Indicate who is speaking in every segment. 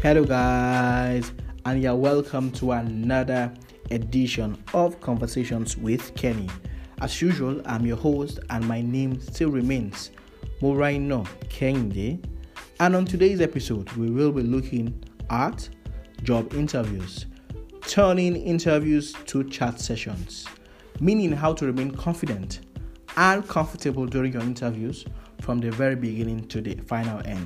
Speaker 1: Hello, guys, and you're welcome to another edition of Conversations with Kenny. As usual, I'm your host, and my name still remains Moraino Kende. And on today's episode, we will be looking at job interviews, turning interviews to chat sessions, meaning how to remain confident and comfortable during your interviews from the very beginning to the final end.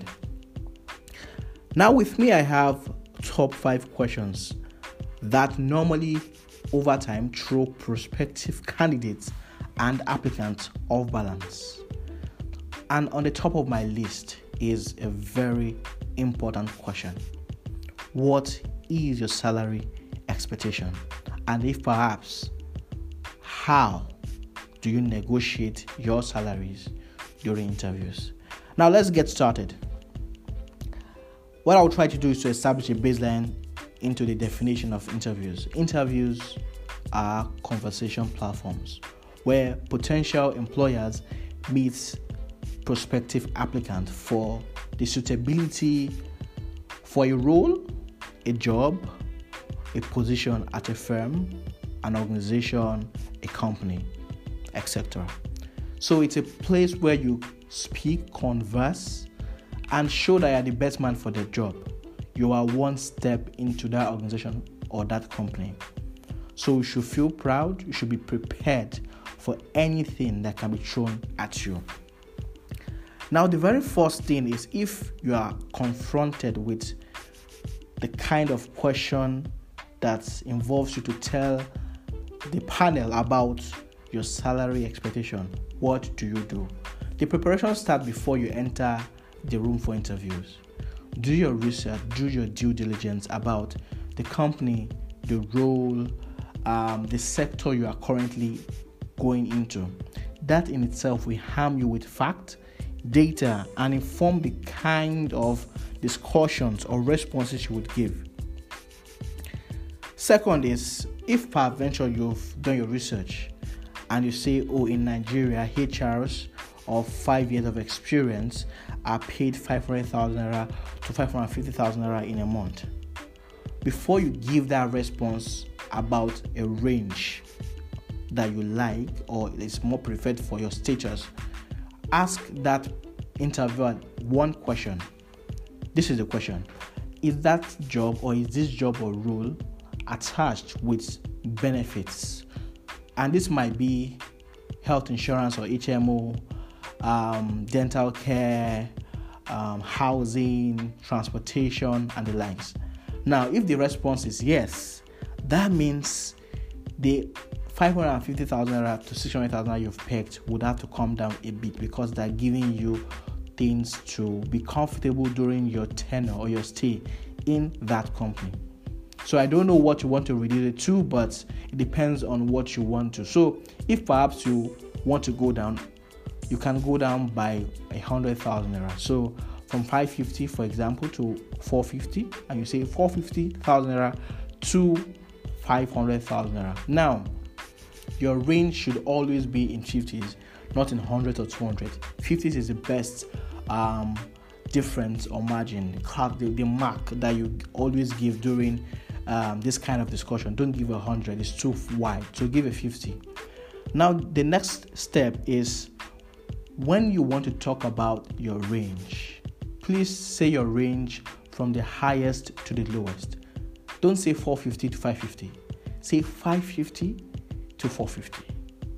Speaker 1: Now with me, I have top 5 questions that normally over time throw prospective candidates and applicants off balance. And on the top of my list is a very important question. What is your salary expectation? And if perhaps, how do you negotiate your salaries during interviews? Now let's get started. What I'll try to do is to establish a baseline into the definition of interviews. Interviews are conversation platforms where potential employers meet prospective applicants for the suitability for a role, a job, a position at a firm, an organization, a company, etc. So it's a place where you speak, converse, and show that you are the best man for the job. You are one step into that organization or that company. So you should feel proud. You should be prepared for anything that can be thrown at you. Now, the very first thing is if you are confronted with the kind of question that involves you to tell the panel about your salary expectation, what do you do? The preparation starts before you enter the room for interviews. Do your research, do your due diligence about the company, the role, the sector you are currently going into. That in itself will arm you with fact, data, and inform the kind of discussions or responses you would give. Second is, if peradventure you've done your research and you say, in Nigeria, HRs of 5 years of experience are paid 500,000 naira to 550,000 naira in a month. Before you give that response about a range that you like or is more preferred for your status, ask that interviewer one question. This is the question. Is that job or is this job or role attached with benefits? And this might be health insurance or HMO, dental care, housing, transportation, and the likes. Now, if the response is yes, that means the 550,000 naira to 600,000 naira you've picked would have to come down a bit because they're giving you things to be comfortable during your tenure or your stay in that company. So I don't know what you want to reduce it to, but it depends on what you want to. So if perhaps you want to go down, you can go down by 100,000 naira. So from 550, for example, to 450, and you say 450,000 naira to 500,000 naira. Now, your range should always be in 50s, not in 100 or 200. 50s is the best difference or margin, the mark that you always give during this kind of discussion. Don't give 100, it's too wide. So give a 50. Now, the next step is when you want to talk about your range, please say your range from the highest to the lowest. Don't say 450 to 550. Say 550 to 450.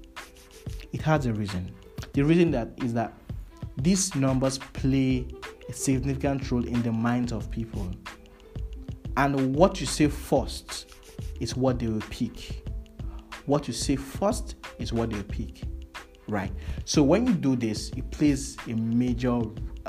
Speaker 1: It has a reason. The reason that is that these numbers play a significant role in the minds of people. And what you say first is what they will pick. What you say first is what they will pick. Right. So when you do this, it plays a major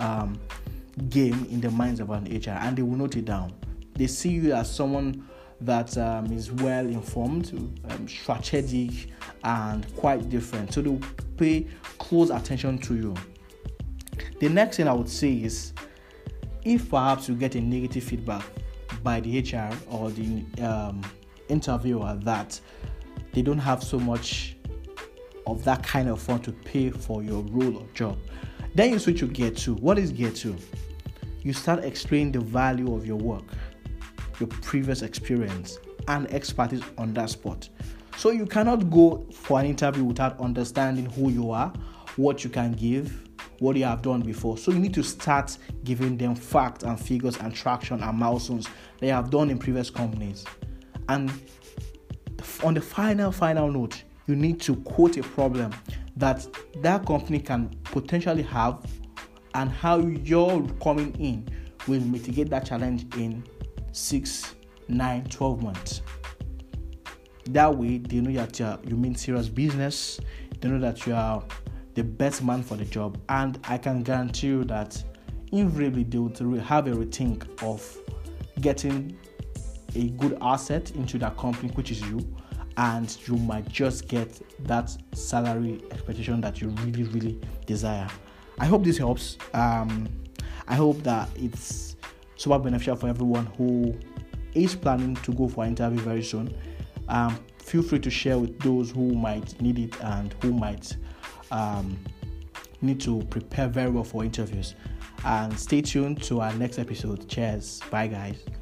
Speaker 1: game in the minds of an HR, and they will note it down. They see you as someone that is well informed, strategic, and quite different. So they will pay close attention to you. The next thing I would say is, if perhaps you get a negative feedback by the HR or the interviewer that they don't have so much of that kind of fund to pay for your role or job, then you switch to Gear 2. What is Gear 2? you start explaining the value of your work, your previous experience, and expertise on that spot. So you cannot go for an interview without understanding who you are, what you can give, what you have done before. So you need to start giving them facts and figures and traction and milestones that you have done in previous companies. And on the final note, you need to quote a problem that company can potentially have and how you're coming in will mitigate that challenge in 6, 9, 12 months. That way, they know that you mean serious business. They know that you are the best man for the job. And I can guarantee you that invariably they will have a rethink of getting a good asset into that company, which is you. And you might just get that salary expectation that you really, really desire. I hope this helps. I hope that it's super beneficial for everyone who is planning to go for an interview very soon. Feel free to share with those who might need it and who might need to prepare very well for interviews. And stay tuned to our next episode. Cheers. Bye, guys.